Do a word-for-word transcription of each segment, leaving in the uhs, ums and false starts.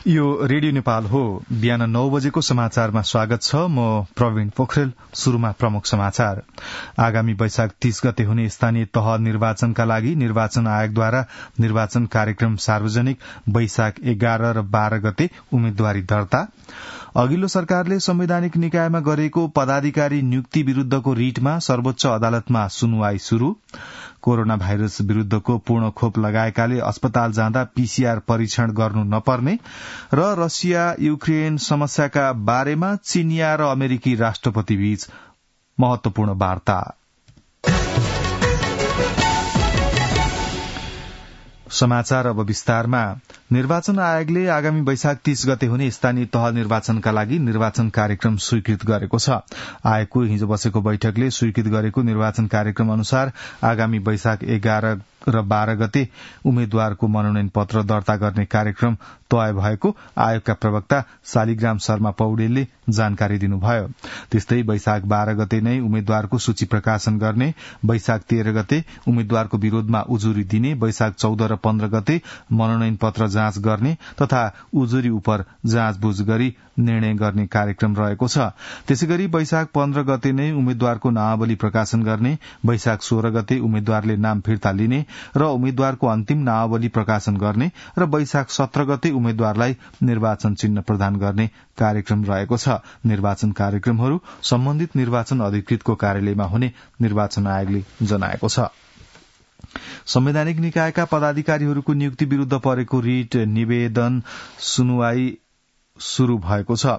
यो रेडियो नेपाल हो। बिहान नौ बजेको समाचारमा स्वागत छ। म प्रवीण पोखरेल। शुरूमा प्रमुख समाचार। आगामी वैशाख तीस गते हुने स्थानीय तह निर्वाचनका लागि निर्वाचन आयोगद्वारा निर्वाचन कार्यक्रम सार्वजनिक। वैशाख एघार र बाह्र गते उम्मेद्वारी दर्ता। अघिल्लो सरकारले संवैधानिक निकायमा गरेको पदाधिकारी नियुक्ति विरूद्धको रिटमा सर्वोच्च अदालतमा सुनवाई शुरू। कोरोना भाइरस विरूद्धको पूर्ण खोप लगाएकाले अस्पताल जाँदा पीसीआर परीक्षण गर्नु नपर्ने र रसिया युक्रेन समस्याका बारेमा चीनिया र अमेरिकी राष्ट्रपति बीच महत्वपूर्ण वार्ता। समाचार अब विस्तारमा। निर्वाचन आयोगले आगामी वैशाख तीस गते हुने स्थानीय तह निर्वाचनका लागि निर्वाचन कार्यक्रम स्वीकृत गरेको छ। आयोगको हिजो बसेको बैठकले स्वीकृत गरेको निर्वाचन कार्यक्रम अनुसार आगामी वैशाख एघार र बाह्र गते उम्मेद्वारको मनोनयन पत्र दर्ता गर्ने कार्यक्रम तय भएको आयोगका प्रवक्ता शालिग्राम शर्मा पौडेलले जानकारी दिनुभयो। त्यस्तै वैशाख बाह्र गते नै उम्मेद्वारको सूची प्रकाशन गर्ने, वैशाख तेह्र गते उम्मेद्वारको विरोधमा उजुरी दिने, वैशाख चौध र पन्ध्र गते मनोनयन पत्र जाँच गर्ने तथा उजुरी उपर जाँचबुझ गरी निर्णय गर्ने कार्यक्रम रहेको छ। त्यसैगरी वैशाख पन्ध्र गते नै उम्मेद्वारको नामावली प्रकाशन गर्ने, वैशाख सोह्र गते उम्मेद्वारले नाम फिर्ता लिने र उम्मेद्वारको अन्तिम नामावली प्रकाशन गर्ने र वैशाख सत्र गते उम्मेद्वारलाई निर्वाचन चिन्ह प्रदान गर्ने कार्यक्रम रहेको छ। निर्वाचन कार्यक्रमहरू सम्बन्धित निर्वाचन अधिकृतको कार्यालयमा हुने निर्वाचन आयोगले जनाएको छ। संवैधानिक निकायका पदाधिकारीहरूको नियुक्ति विरूद्ध परेको रिट निवेदन सुनवाई शुरू भएको छ।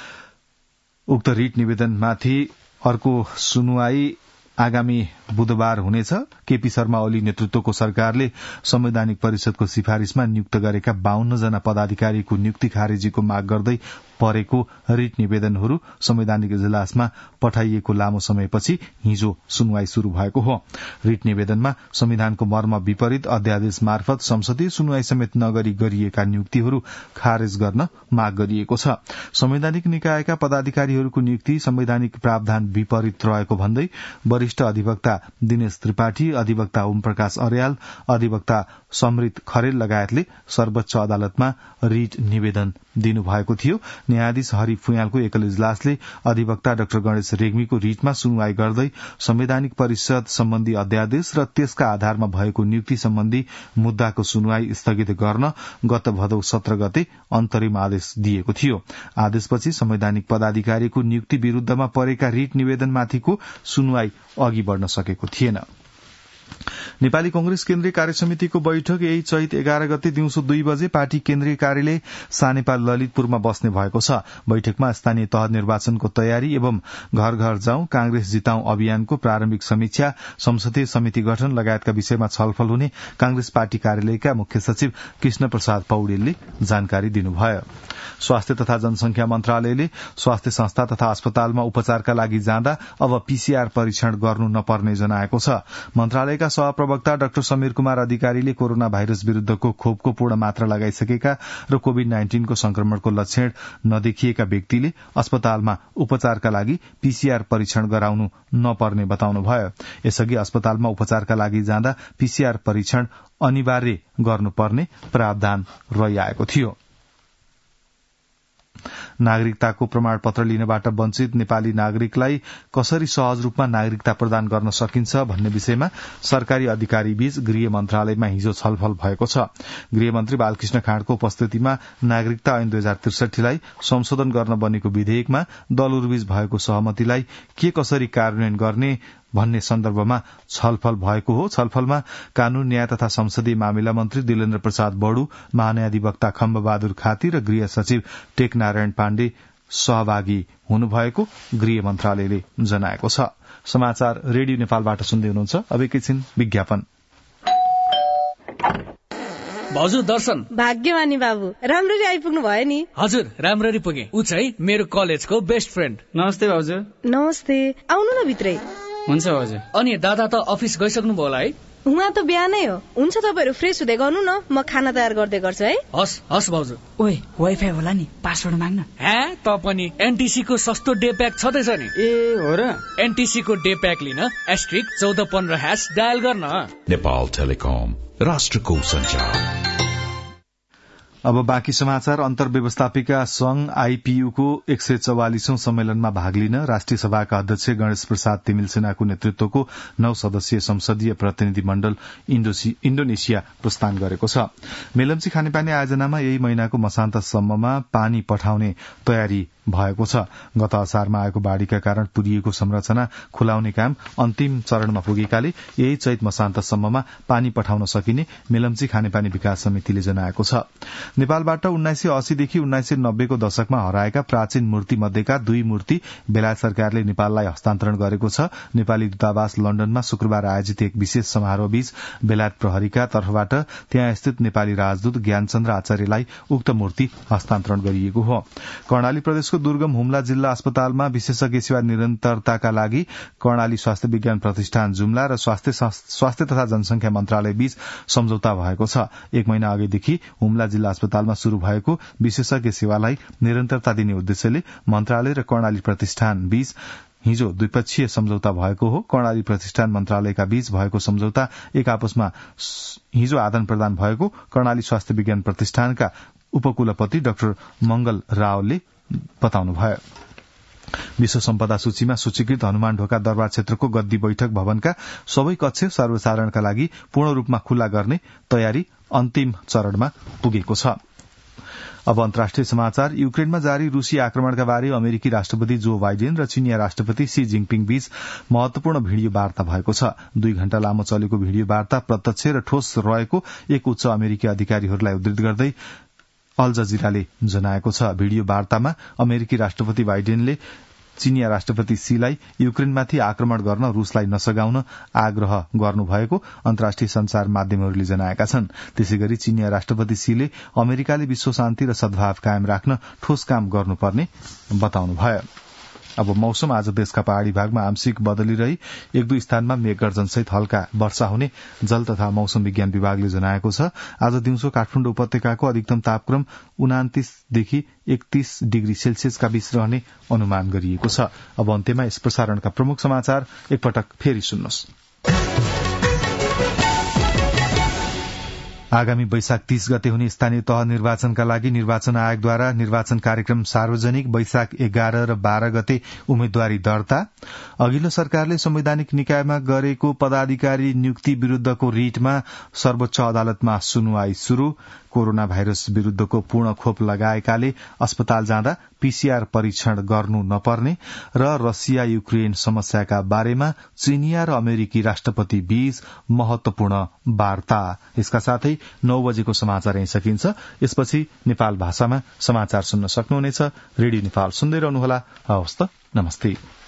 उक्त रिट निवेदनमाथि अर्को सुनवाई आगामी बुधबार हुनेछ। केपी शर्मा ओली नेतृत्वको सरकारले संवैधानिक परिषदको सिफारिशमा नियुक्त गरेका बाहन्न जना पदाधिकारीको नियुक्ति खारेजीको माग गर्दै परेको रिट निवेदनहरू संवैधानिक इजलासमा पठाइएको लामो समयपछि हिजो सुनवाई शुरू भएको हो। रिट निवेदनमा संविधानको मर्म विपरीत अध्यादेश मार्फत संसदीय सुनवाई समेत नगरी गरिएका नियुक्तिहरू खारेज गर्न माग गरिएको छ। संवैधानिक निकायका पदाधिकारीहरूको नियुक्ति संवैधानिक प्रावधान विपरीत रहेको भन्दै वरिष्ठ अधिवक्ता दिनेश त्रिपाठी, अधिवक्ता ओम प्रकाश अर्याल, अधिवक्ता समृत खरेल लगायतले सर्वोच्च अदालतमा रिट निवेदन दिनुभएको थियो। न्यायाधीश हरि फुयालको एकल इजलासले अधिवक्ता डाक्टर गणेश रेग्मीको रिटमा सुनवाई गर्दै संवैधानिक परिषद सम्बन्धी अध्यादेश र त्यसका आधारमा भएको नियुक्ति सम्बन्धी मुद्दाको सुनवाई स्थगित गर्न गत भदौ सत्र गते अन्तरिम आदेश दिएको थियो। आदेशपछि संवैधानिक पदाधिकारीको नियुक्ति विरूद्धमा परेका रिट निवेदनमाथिको सुनवाई अघि बढ़न सकेको थिएन। नेपाली कंग्रेस केन्द्रीय कार्यसमितिको बैठक यही चैत एघार गते दिउँसो दुई बजे पार्टी केन्द्रीय कार्यालय सानेपा ललितपुरमा बस्ने भएको छ। बैठकमा स्थानीय तह निर्वाचनको तयारी एवं घर घर जाउँ कांग्रेस जिताउँ अभियानको प्रारम्भिक समीक्षा, संसदीय समिति गठन लगायतका विषयमा छलफल हुने कांग्रेस पार्टी कार्यालयका मुख्य सचिव कृष्ण प्रसाद पौडेलले जानकारी दिनुभयो। स्वास्थ्य तथा जनसंख्या मन्त्रालयले स्वास्थ्य संस्था तथा अस्पतालमा उपचारका लागि जाँदा अब पीसीआर परीक्षण गर्नु नपर्ने जनाएको छ। मन्त्रालयका सहप्रवक्ता डाक्टर समीर कुमार अधिकारीले कोरोना भाइरस विरूद्धको खोपको पूर्ण मात्रा लगाइसकेका र कोविड नाइन्टीनको संक्रमणको लक्षण नदेखिएका व्यक्तिले अस्पतालमा उपचारका लागि पीसीआर परीक्षण गराउनु नपर्ने बताउनुभयो। यसअघि अस्पतालमा उपचारका लागि जाँदा पीसीआर परीक्षण अनिवार्य गर्नुपर्ने प्रावधान रहिआएको थियो। नागरिकताको प्रमाणपत्र लिनबाट वञ्चित नेपाली नागरिकलाई कसरी सहज रूपमा नागरिकता प्रदान गर्न सकिन्छ भन्ने विषयमा सरकारी अधिकारी बीच गृह मन्त्रालयमा हिजो छलफल भएको छ। गृहमन्त्री बालकृष्ण खाँडको उपस्थितिमा नागरिकता ऐन दुई हजार त्रिसठीलाई संशोधन गर्न बनेको विधेयकमा दलहरूबीच भएको सहमतिलाई के कसरी कार्यान्वयन गर्ने भन्ने सन्दर्भमा छलफल भएको हो। छलफलमा कानून न्याय तथा संसदीय मामिला मन्त्री दिलेन्द्र प्रसाद बडु, महान्यायाधिवक्ता खम्बबहादुर खाती र गृह सचिव टेकनारायण पाण्डे सहभागी हुनुभएको गृह मन्त्रालयले जनाएको छ। समाचार रेडियो नेपालबाट सुन्दै हुनुहुन्छ। अब एकैछिन विज्ञापन। भाउजू दर्शन। भाग्यमानी बाबु, राम्ररी आइपुग्नु भयो नि। हजुर राम्ररी पुगे। ऊ चाहिँ मेरो कलेजको बेस्ट फ्रेन्ड। नमस्ते भाउजू। नमस्ते, आउनु न भित्रै। हुन्छ भाउजू। अनि दादा त अफिस गइसक्नु भयो होला है? उहाँ त बिहानै हो। हुन्छ तपाईहरु फ्रेस हुँदै गर्नु न, म खाना तयार गर्दै गर्छु है। हस् हस् भाउजू। ओए वाइफाई होला नि, पासवर्ड माग्न। हे त पनि एनटीसी को सस्तो डे प्याक छदैछ नि। ए हो र? एनटीसी को डे प्याक लिन एस्ट्रिक चौध पन्ध्र ह्याश डायल गर्न। नेपाल टेलिकम, राष्ट्रको सञ्चार। अब बाँकी समाचार। अन्तर्व्यवस्थापिका संघ आईपीयूको एक सय चौवालिसौं सम्मेलनमा भाग लिन राष्ट्रिय सभाका अध्यक्ष गणेश प्रसाद तिमिलसेनाको नेतृत्वको नौ सदस्यीय संसदीय प्रतिनिधि मण्डल इण्डोनेसिया प्रस्थान गरेको छ। मेलम्ची खानेपानी आयोजनामा यही महिनाको मसान्तसम्ममा पानी पठाउने तयारी भएको छ। गत असारमा आएको बाढ़ीका कारण पुरिएको संरचना खुलाउने काम अन्तिम चरणमा पुगेकाले यही चैत मसान्तसम्ममा पानी पठाउन सकिने मेलम्ची खानेपानी विकास समितिले जनाएको छ। नेपालबाट उन्नाइस सय अस्सीदेखि उन्नाइस सय नब्बेको दशकमा हराएका प्राचीन मूर्ति मध्येका दुई मूर्ति बेलायत सरकारले नेपाललाई हस्तान्तरण गरेको छ। नेपाली दूतावास लण्डनमा शुक्रबार आयोजित एक विशेष समारोहबीच बेलायत प्रहरीका तर्फबाट त्यहाँ स्थित नेपाली राजदूत ज्ञानचन्द्र आचार्यलाई उक्त मूर्ति हस्तान्तरण गरिएको हो। कर्णाली प्रदेशको दुर्गम हुम्ला जिल्ला अस्पतालमा विशेषज्ञ सेवा निरन्तरताका लागि कर्णाली स्वास्थ्य विज्ञान प्रतिष्ठान जुम्ला र स्वास्थ्य स्वास्थ्य तथा जनसंख्या मन्त्रालय बीच सम्झौता भएको छ। एक महिना अघिदेखि हुम्ला जिल्ला अस्पतालमा शुरू भएको विशेषज्ञ सेवालाई निरन्तरता दिने उद्देश्यले मन्त्रालय र कर्णाली प्रतिष्ठान बीच हिजो द्विपक्षीय सम्झौता भएको हो। कर्णाली प्रतिष्ठान मन्त्रालयका बीच भएको सम्झौता एक आपसमा हिजो आदान प्रदान भएको कर्णाली स्वास्थ्य विज्ञान प्रतिष्ठानका उपकुलपति डाक्टर मंगल रावले बताउनुभयो। विश्व सम्पदा सूचीमा सूचीकृत हनुमान ढोका दरबार क्षेत्रको गद्दी बैठक भवनका सबै कक्ष सर्वसाधारणका लागि पूर्ण रूपमा खुल्ला गर्ने तयारी अन्तिम चरणमा पुगेको छ। अब अन्तर्राष्ट्रिय समाचार। युक्रेनमा जारी रूसी आक्रमणका बारे अमेरिकी राष्ट्रपति जो बाइडेन र चीनिया राष्ट्रपति सी जिङपिङ बीच महत्वपूर्ण भिडियो वार्ता भएको छ। दुई घण्टा लामो चलेको भिडियो वार्ता प्रत्यक्ष र ठोस रहेको एक उच्च अमेरिकी अधिकारीहरूलाई उद्धृत गर्दै अल जजिराले जनाएको छ। भिडियो वार्तामा अमेरिकी राष्ट्रपति बाइडेनले चीनिया राष्ट्रपति सीलाई युक्रेनमाथि आक्रमण गर्न रूसलाई नसगाउन आग्रह गर्नुभएको अन्तर्राष्ट्रिय संचार माध्यमहरूले जनाएका छन्। त्यसैगरी चीनिया राष्ट्रपति सीले अमेरिकाले विश्व शान्ति र सद्भाव कायम राख्न ठोस काम गर्नुपर्ने बताउनुभयो। अब मौसम। आज देशका पहाड़ी भागमा आंशिक बदली रही एक दुई स्थानमा मेघगर्जनसहित हल्का वर्षा हुने जल तथा मौसम विज्ञान विभागले जनाएको छ। आज दिउँसो काठमाडौँ उपत्यकाको अधिकतम तापक्रम उनातिसदेखि एकतीस डिग्री सेल्सियसका बीच रहने अनुमान गरिएको छ। अब अन्त्यमा यस प्रसारणका प्रमुख समाचार एकपटक फेरि सुन्नुहोस्। आगामी वैशाख तीस गते हुने स्थानीय तह निर्वाचनका लागि निर्वाचन आयोगद्वारा निर्वाचन कार्यक्रम सार्वजनिक। वैशाख एघार र बाह्र गते उम्मेद्वारी दर्ता। अघिल्लो सरकारले संवैधानिक निकायमा गरेको पदाधिकारी नियुक्ति विरूद्धको रिटमा सर्वोच्च अदालतमा सुनवाई शुरू। कोरोना भाइरस विरूद्धको पूर्ण खोप लगाएकाले अस्पताल जाँदा पीसीआर परीक्षण गर्नु नपर्ने र रसिया युक्रेन समस्याका बारेमा चीनिया र अमेरिकी राष्ट्रपति बीच महत्वपूर्ण वार्ता। यसका साथै नौ बजेको समाचार यही सकिन्छ। यसपछि नेपाल भाषामा समाचार सुन्न सक्नुहुनेछ। रेडियो नेपाल सुन्दै रहनुहोला। हवस् त, नमस्ते।